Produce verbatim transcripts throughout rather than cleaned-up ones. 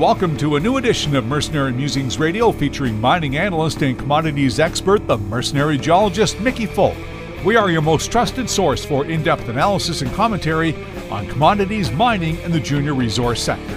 welcome to a new edition of Mercenary Musings Radio featuring mining analyst and commodities expert, the mercenary geologist Mickey Fulp. We are your most trusted source for in-depth analysis and commentary on commodities, mining, and the junior resource sector.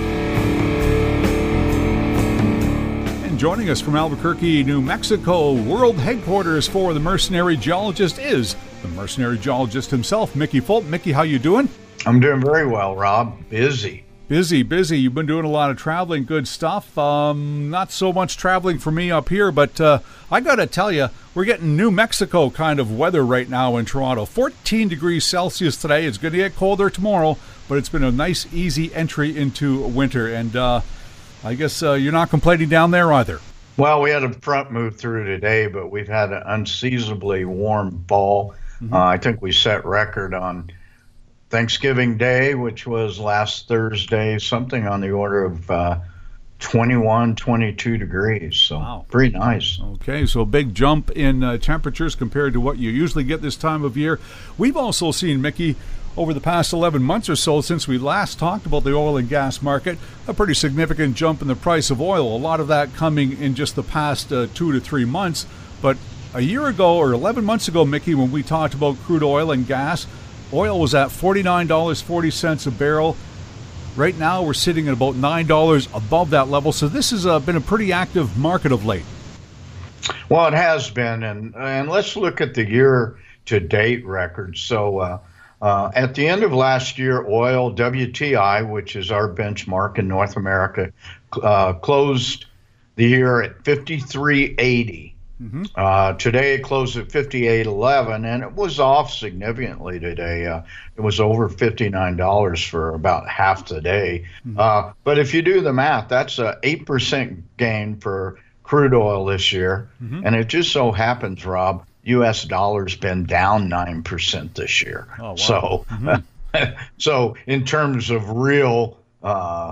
And joining us from Albuquerque, New Mexico, world headquarters for the mercenary geologist is the mercenary geologist himself, Mickey Fulp. Mickey, how you doing? I'm doing very well, Rob. Busy. Busy, busy. You've been doing a lot of traveling, good stuff. Um, not so much traveling for me up here, but uh, I got to tell you, we're getting New Mexico kind of weather right now in Toronto. fourteen degrees Celsius today. It's going to get colder tomorrow, but it's been a nice, easy entry into winter. And uh, I guess uh, you're not complaining down there either. Well, we had a front move through today, but we've had an unseasonably warm fall. Mm-hmm. Uh, I think we set record on Thanksgiving Day, which was last Thursday, something on the order of uh, twenty-one, twenty-two degrees. So wow. Pretty nice. Okay, so a big jump in uh, temperatures compared to what you usually get this time of year. We've also seen, Mickey, over the past eleven months or so since we last talked about the oil and gas market, a pretty significant jump in the price of oil. A lot of that coming in just the past uh, two to three months. But a year ago or eleven months ago, Mickey, when we talked about crude oil and gas, oil was at forty-nine dollars and forty cents a barrel. Right now, we're sitting at about nine dollars above that level. So this has uh, been a pretty active market of late. Well, it has been. And, and let's look at the year-to-date records. So uh, uh, at the end of last year, oil, W T I, which is our benchmark in North America, uh, closed the year at fifty-three eighty. Mm-hmm. Uh, today it closed at fifty-eight eleven, and it was off significantly today. Uh, it was over fifty-nine dollars for about half the day. Mm-hmm. Uh, but if you do the math, that's an eight percent gain for crude oil this year. Mm-hmm. And it just so happens, Rob, U S dollar's been down nine percent this year. Oh, wow. So, mm-hmm. so in terms of real uh,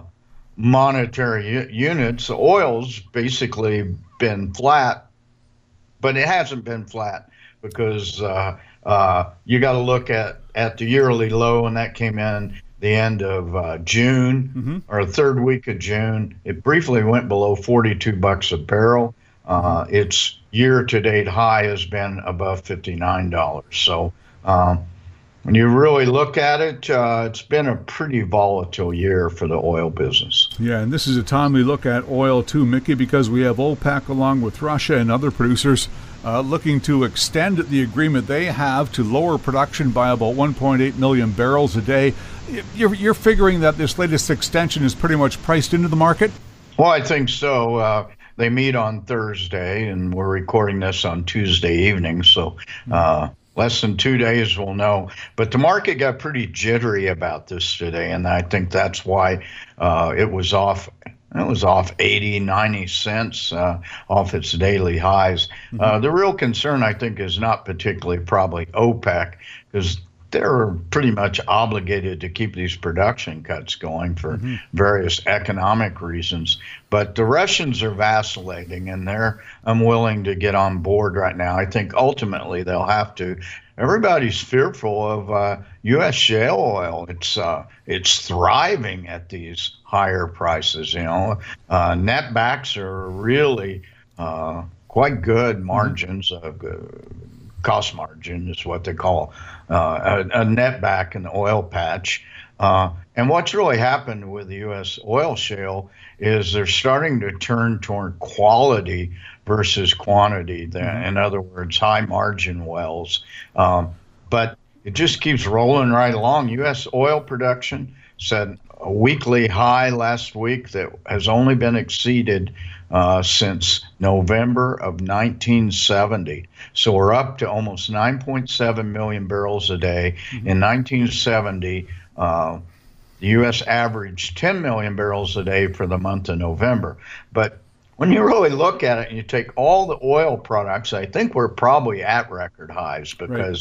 monetary u- units, oil's basically been flat. But it hasn't been flat because uh, uh, you got to look at, at the yearly low, and that came in the end of uh, June mm-hmm. or the third week of June. It briefly went below forty-two bucks a barrel. Uh, its year-to-date high has been above fifty-nine dollars. So um, when you really look at it, uh, it's been a pretty volatile year for the oil business. Yeah, and this is a timely look at oil too, Mickey, because we have OPEC along with Russia and other producers uh, looking to extend the agreement they have to lower production by about one point eight million barrels a day. You're, you're figuring that this latest extension is pretty much priced into the market? Well, I think so. Uh, they meet on Thursday, and we're recording this on Tuesday evening, so uh, less than two days we'll know. But the market got pretty jittery about this today, and I think that's why uh, it was off. It was off eighty, ninety cents uh, off its daily highs. Mm-hmm. Uh, the real concern, I think, is not particularly probably OPEC, because they're pretty much obligated to keep these production cuts going for mm-hmm. various economic reasons. But the Russians are vacillating, and they're unwilling to get on board right now. I think ultimately they'll have to. Everybody's fearful of uh, U S shale oil. It's uh, it's thriving at these higher prices. You know, uh, netbacks are really uh, quite good margins. Mm-hmm. Uh, cost margin is what they call uh, a, a netback in the oil patch. Uh, and what's really happened with the U S oil shale is they're starting to turn toward quality versus quantity. Mm-hmm. In other words, high margin wells. Um, but it just keeps rolling right along. U S oil production set a weekly high last week that has only been exceeded uh, since November of nineteen seventy. So we're up to almost nine point seven million barrels a day. Mm-hmm. In nineteen seventy, uh, the U S averaged ten million barrels a day for the month of November. But when you really look at it and you take all the oil products, I think we're probably at record highs because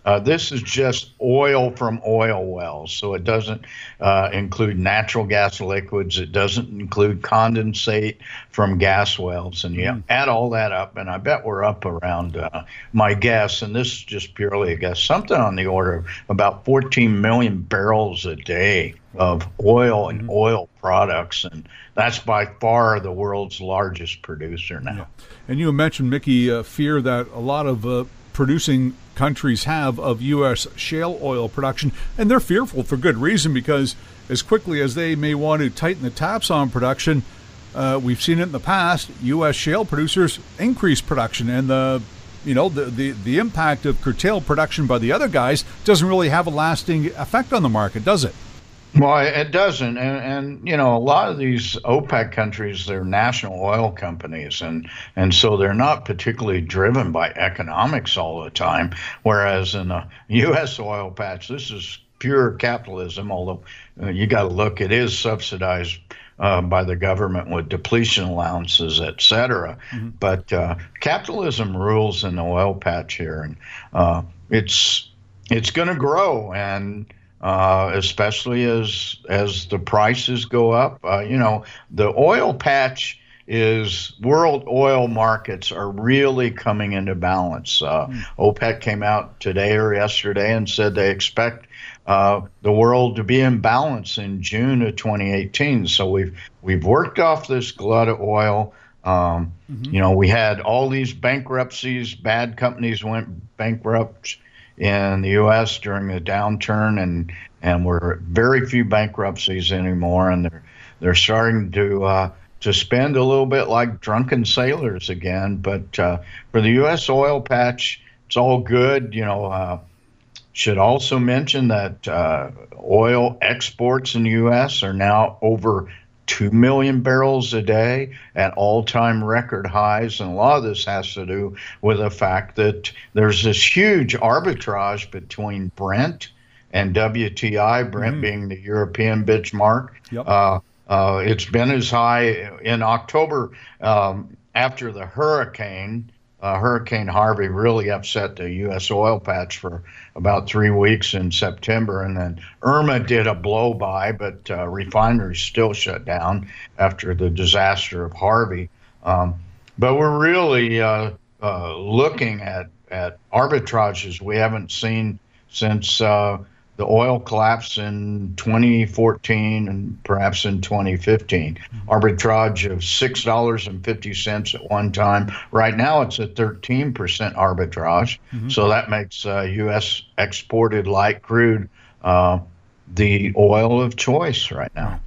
Uh, this is just oil from oil wells, so it doesn't uh, include natural gas liquids. It doesn't include condensate from gas wells. And you mm. add all that up, and I bet we're up around, uh, my guess, and this is just purely a guess, something on the order of about fourteen million barrels a day of oil and mm-hmm. oil products, and that's by far the world's largest producer now. Yeah. And you mentioned, Mickey, uh, fear that a lot of uh, producing countries have of U S shale oil production, and they're fearful for good reason, because as quickly as they may want to tighten the taps on production, uh, we've seen it in the past, U S shale producers increase production, and the you know the, the the impact of curtailed production by the other guys doesn't really have a lasting effect on the market, does it? Well, it doesn't. And, and, you know, a lot of these OPEC countries, they're national oil companies. And, and so they're not particularly driven by economics all the time. Whereas in the U S oil patch, this is pure capitalism, although uh, you got to look, it is subsidized uh, by the government with depletion allowances, et cetera. Mm-hmm. But uh, capitalism rules in the oil patch here. And uh, it's it's going to grow. And Uh, especially as as the prices go up. Uh, you know, the oil patch is world oil markets are really coming into balance. Uh, mm. OPEC came out today or yesterday and said they expect uh, the world to be in balance in June of twenty eighteen. So we've we've worked off this glut of oil. Um, mm-hmm. You know, we had all these bankruptcies. Bad companies went bankrupt in the U S during the downturn, and and we're very few bankruptcies anymore, and they're they're starting to uh, to spend a little bit like drunken sailors again. But uh, for the U S oil patch, it's all good. You know, uh, should also mention that uh, oil exports in the U S are now over two million barrels a day at all-time record highs. And a lot of this has to do with the fact that there's this huge arbitrage between Brent and W T I, Brent mm-hmm. being the European benchmark. Yep. Uh, uh, it's been as high in October um, after the hurricane. Uh, Hurricane Harvey really upset the U S oil patch for about three weeks in September, and then Irma did a blow-by, but uh, refineries still shut down after the disaster of Harvey. Um, but we're really uh, uh, looking at, at arbitrages we haven't seen since uh, the oil collapse in twenty fourteen and perhaps in twenty fifteen. Mm-hmm. Arbitrage of six dollars and fifty cents at one time. Right now it's a thirteen percent arbitrage. Mm-hmm. So that makes uh, U S exported light crude uh, the oil of choice right now.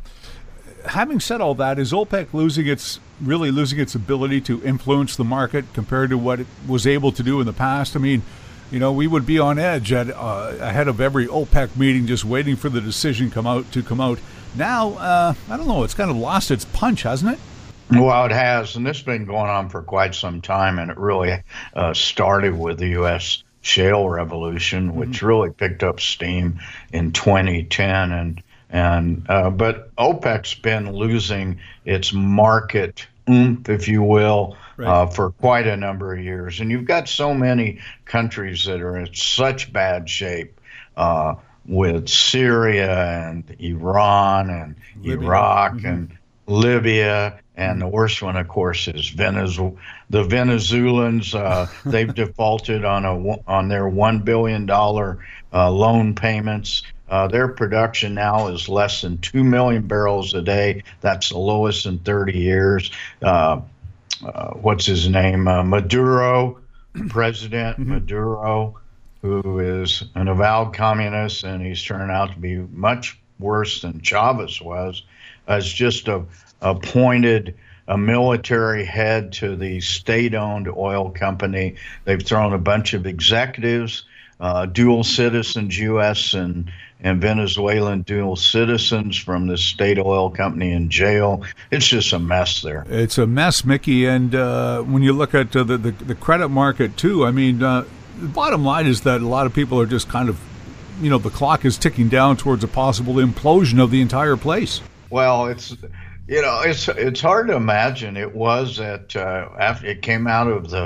Having said all that, is OPEC losing its really losing its ability to influence the market compared to what it was able to do in the past? I mean, you know, we would be on edge at, uh, ahead of every OPEC meeting, just waiting for the decision come out to come out. Now, uh, I don't know, it's kind of lost its punch, hasn't it? Well, it has, and this has been going on for quite some time, and it really uh, started with the U S shale revolution, which mm-hmm. really picked up steam in twenty ten. And and uh, but OPEC's been losing its market oomph, if you will, right. uh, for quite a number of years. And you've got so many countries that are in such bad shape, uh, with Syria and Iran and Libya. Iraq mm-hmm. and Libya. And the worst one, of course, is Venezuela. The Venezuelans, uh, they've defaulted on a on their one billion dollars uh, loan payments. Uh, their production now is less than two million barrels a day. That's the lowest in thirty years. Uh, uh, what's his name? Uh, Maduro, President mm-hmm. Maduro, who is an avowed communist, and he's turned out to be much worse than Chavez was, as just a appointed a military head to the state-owned oil company. They've thrown a bunch of executives, uh, dual citizens, U S and, and Venezuelan dual citizens from the state oil company in jail. It's just a mess there. It's a mess, Mickey. And uh, when you look at uh, the, the, the credit market, too, I mean, uh, the bottom line is that a lot of people are just kind of, you know, the clock is ticking down towards a possible implosion of the entire place. Well, it's... You know, it's it's hard to imagine. It was that uh, after it came out of the,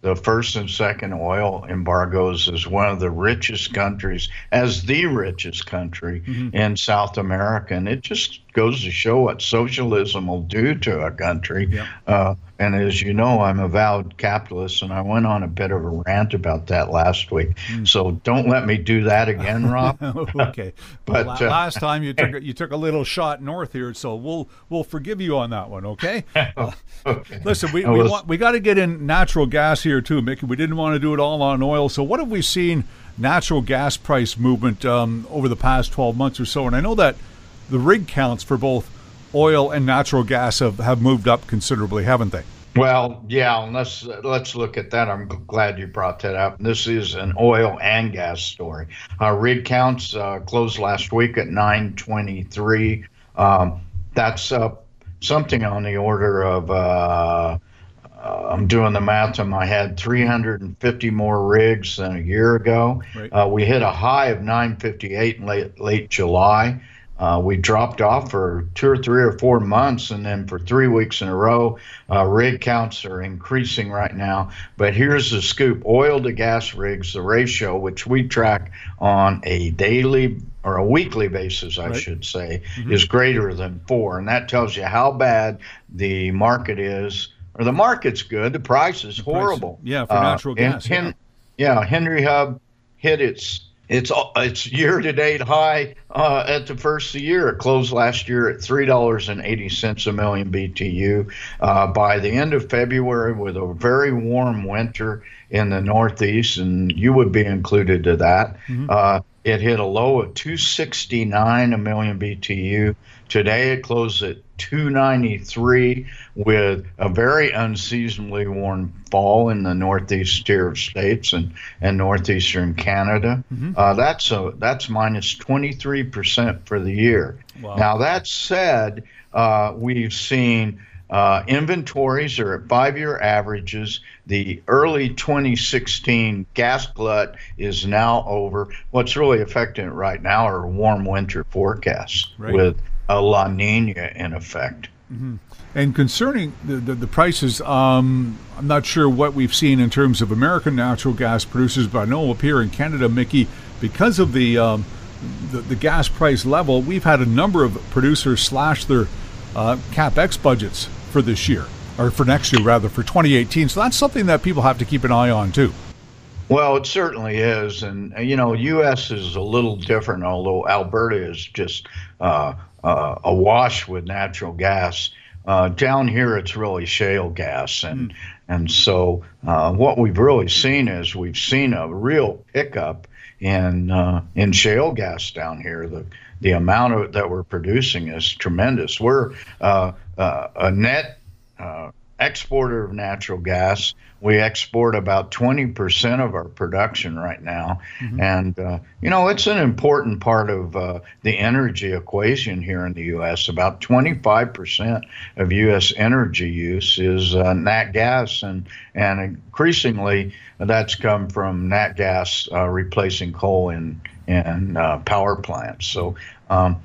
the first and second oil embargoes as one of the richest countries, as the richest country mm-hmm. in South America. And it just goes to show what socialism will do to a country. Yeah. Uh, and as you know, I'm a avowed capitalist, and I went on a bit of a rant about that last week. Mm. So don't let me do that again, Rob. Okay. But well, uh, last time you took you took a little shot north here, so we'll we'll forgive you on that one. Okay. Uh, okay. Listen, we we, was, want, we got to get in natural gas here too, Mickey. We didn't want to do it all on oil. So what have we seen natural gas price movement um, over the past twelve months or so? And I know that the rig counts for both oil and natural gas have, have moved up considerably, haven't they? Well, yeah, and let's, let's look at that. I'm glad you brought that up. This is an oil and gas story. Our rig counts uh, closed last week at nine twenty-three. Um, that's up something on the order of, uh, uh, I'm doing the math in my head, three hundred fifty more rigs than a year ago. Right. Uh, we hit a high of nine fifty-eight in late, late July. Uh, we dropped off for two or three or four months, and then for three weeks in a row, uh, rig counts are increasing right now. But here's the scoop. Oil to gas rigs, the ratio, which we track on a daily or a weekly basis, I right. should say, mm-hmm. is greater than four. And that tells you how bad the market is, or the market's good, the price is the horrible. Price, yeah, for natural uh, gas. Hen- yeah. yeah, Henry Hub hit its It's it's year-to-date high uh, at the first of the year. It closed last year at three dollars and eighty cents a million B T U. Uh, by the end of February, with a very warm winter in the Northeast, and you would be included to that, mm-hmm. uh, it hit a low of two sixty-nine a million B T U. Today it closed at two ninety-three with a very unseasonably warm fall in the northeast tier of states and, and northeastern Canada. Mm-hmm. Uh, that's a, that's minus twenty-three percent for the year. Wow. Now, that said, uh, we've seen uh, inventories are at five-year averages. The early twenty sixteen gas glut is now over. What's really affecting it right now are warm winter forecasts right. with a La Nina in effect. Mm-hmm. And concerning the, the, the prices, um, I'm not sure what we've seen in terms of American natural gas producers, but I know up here in Canada, Mickey, because of the, um, the, the gas price level, we've had a number of producers slash their uh, CapEx budgets for this year, or for next year rather, for twenty eighteen. So that's something that people have to keep an eye on too. Well, it certainly is. And, you know, U S is a little different, although Alberta is just uh, uh, awash with natural gas. Uh, down here, it's really shale gas. And mm. and so uh, what we've really seen is we've seen a real pickup in uh, in shale gas down here. The the amount of that we're producing is tremendous. We're uh, uh, a net uh, exporter of natural gas. We export about twenty percent of our production right now. Mm-hmm. And, uh, you know, it's an important part of uh, the energy equation here in the U S. About twenty-five percent of U S energy use is uh, nat gas, and, and increasingly that's come from nat gas uh, replacing coal in, in uh, power plants. So um,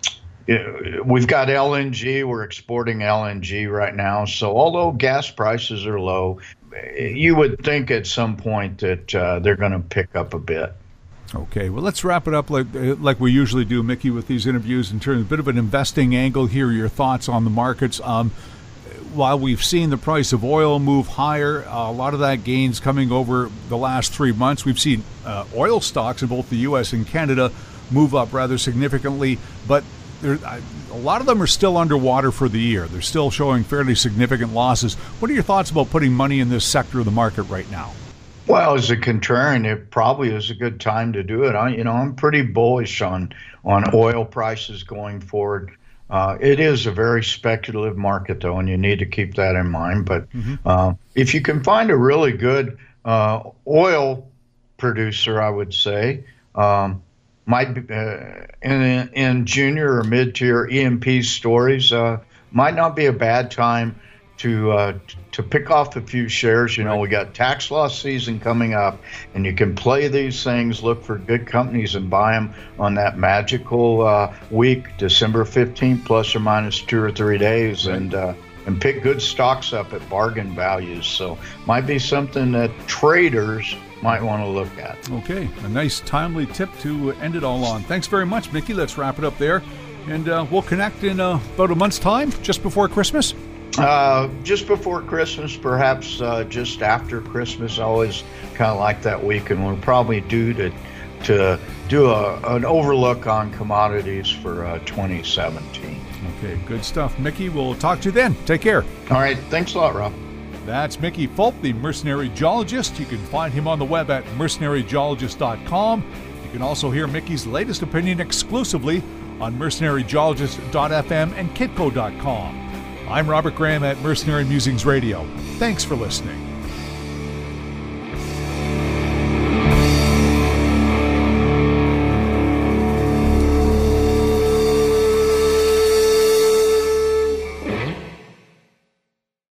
it, we've got L N G. We're exporting L N G right now. So although gas prices are low, you would think at some point that uh, they're going to pick up a bit. Okay, well, let's wrap it up like like we usually do, Mickey, with these interviews in terms of a bit of an investing angle here, your thoughts on the markets. Um, while we've seen the price of oil move higher, uh, a lot of that gains coming over the last three months. We've seen uh, oil stocks in both the U S and Canada move up rather significantly, but there, a lot of them are still underwater for the year. They're still showing fairly significant losses. What are your thoughts about putting money in this sector of the market right now? Well, as a contrarian, it probably is a good time to do it. I, you know, I'm pretty bullish on on oil prices going forward. Uh, it is a very speculative market, though, and you need to keep that in mind. But mm-hmm. uh, if you can find a really good uh, oil producer, I would say, um, might be, uh, in in junior or mid-tier E M P stories, uh, might not be a bad time to uh, to pick off a few shares. You know, we got tax loss season coming up, and you can play these things, look for good companies, and buy them on that magical uh, week, December fifteenth, plus or minus two or three days. And uh, and pick good stocks up at bargain values. So might be something that traders might want to look at. Okay, a nice timely tip to end it all on. Thanks very much, Mickey. Let's wrap it up there. And uh, we'll connect in uh, about a month's time, just before Christmas. Uh, just before Christmas, perhaps uh, just after Christmas. I always kind of like that week, and we'll probably do to to do a, an overlook on commodities for uh, twenty seventeen. Okay, good stuff. Mickey, we'll talk to you then. Take care. All right, thanks a lot, Rob. That's Mickey Fulp, the Mercenary Geologist. You can find him on the web at mercenary geologist dot com. You can also hear Mickey's latest opinion exclusively on mercenary geologist dot f m and kitco dot com. I'm Robert Graham at Mercenary Musings Radio. Thanks for listening.